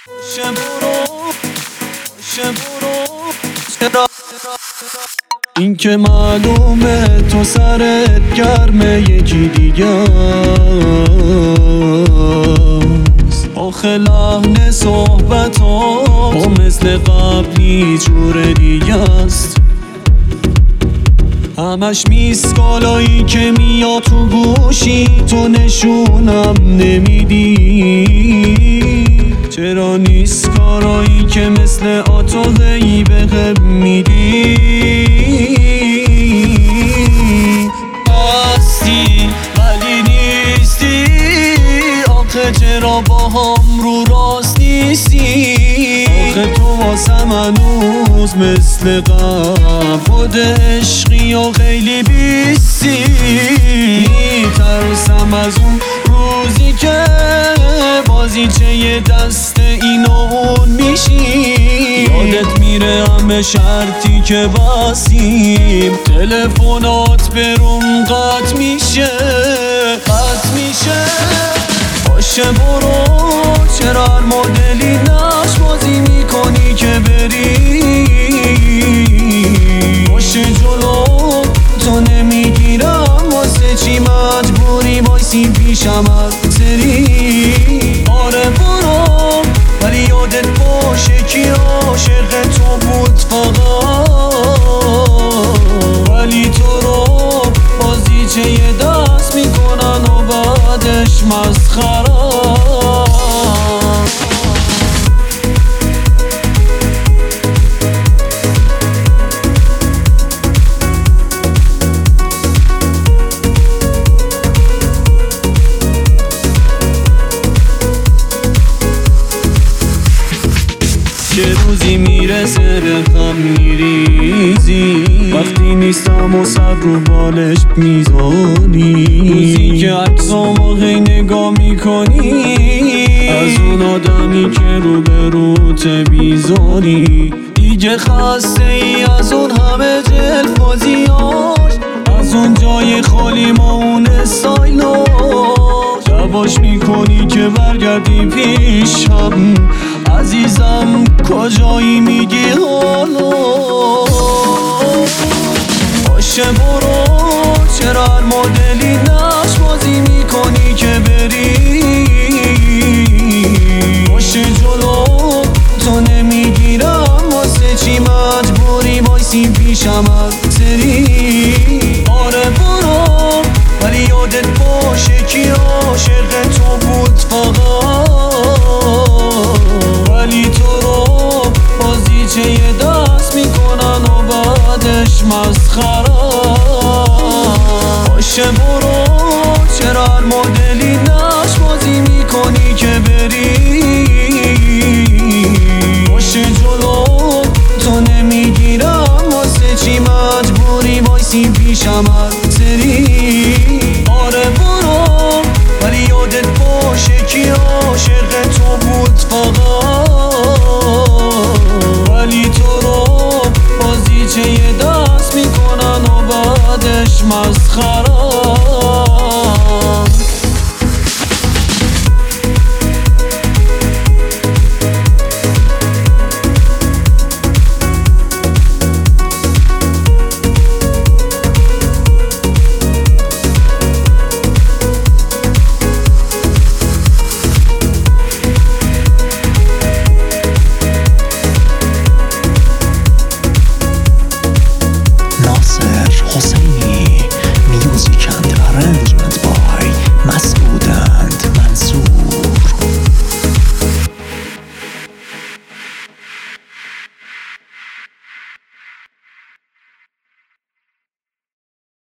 این که معلومه تو سرت گرمه یکی دیگه است. آخه لحن صحبت ها مثل قبلی جور دیگه است. همش میسکالایی که میاد تو گوشی تو نشونم نمیدی. چرا نیست کارایی که مثل آتاهی بهم میدی؟ هستی ولی نیستی، آخه چرا با هم رو راست نیستی؟ آخه تو واسم هنوز مثل قبل خود عشقی و خیلی بیستی. میترسم از اون روزی که بازیچه یه دست این و اون میشی. یادت میره همه شرطی که بستیم، تلفنات بروم قطع میشه. باشه برو، چرا هر مدلی نقش بازی میکنی که بری؟ باشه جلو تو نمیگیرم، واسه چی مجبوری وایسی پیشم هر سری؟ آره برو، ولی یادت باشه کی عاشق تو بود فقط، ولی تو رو بازیچه یه دست میکنن و بعدش مسخره. چه روزی میرسه به هم میریزی، وقتی نیستم و سر رو بالش میزانی. روزی که عکسامو هی نگاه میکنی، از اون آدمی که رو به روت بیزاری. دیگه خسته ای از اون همه جلفازیاش، از اون جای خالی ما اون استایلاش. شباش میکنی که برگردی پیشم، عزیزم کجایی میگی حالا؟ باشه برو، چرا هر مدلی نقش بازی میکنی که بری؟ باشه جلو تو نمیگیرم، واسه چی مجبوری وایسی پیشم هر سری؟ آره برو، ولی یادت باشه کی عاشق تو بود فقط، ولی تو رو بازیچه یه دست میکنن و بعدش مسخره. باشه برو،